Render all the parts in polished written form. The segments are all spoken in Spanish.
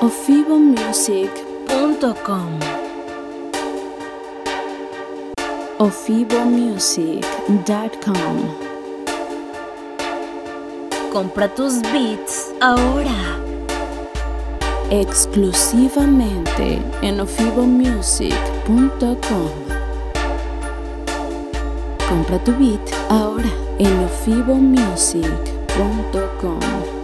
ofibomusic.com. ofibomusic.com. Compra tus beats ahora. Exclusivamente en ofibomusic.com. Compra tu beat ahora en ofibomusic.com.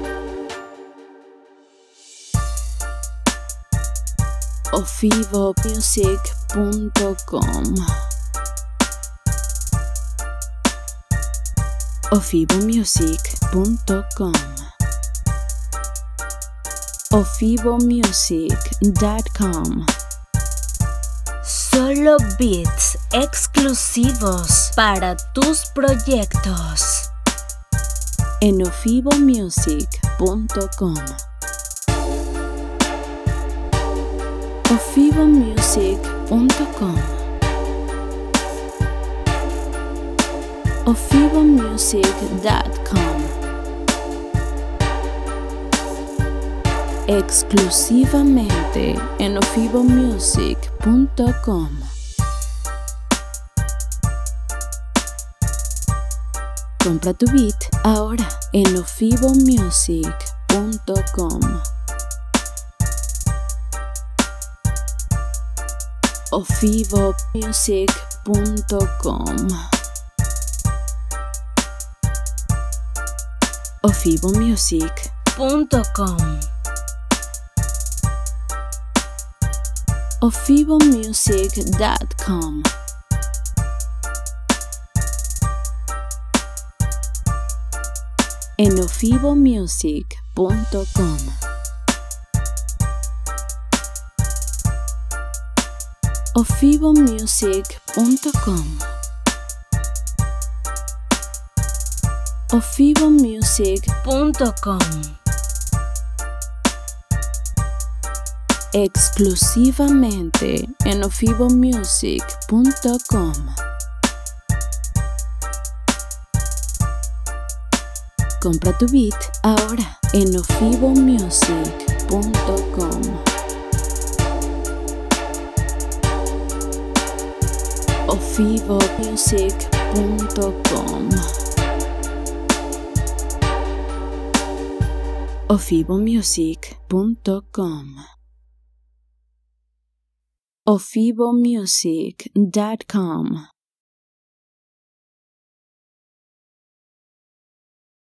ofibomusic.com. ofibomusic.com. ofibomusic.com. Solo beats exclusivos para tus proyectos en ofibomusic.com. ofibomusic.com. ofibomusic.com. Exclusivamente en ofibomusic.com. Compra tu beat ahora en ofibomusic.com. ofibomusic.com. ofibomusic.com. ofibomusic.com. En ofibomusic.com. ofibomusic.com. ofibomusic.com. Exclusivamente en ofibomusic.com. Compra tu beat ahora en ofibomusic.com. ofibomusic.com. ofibomusic.com. ofibomusic.com.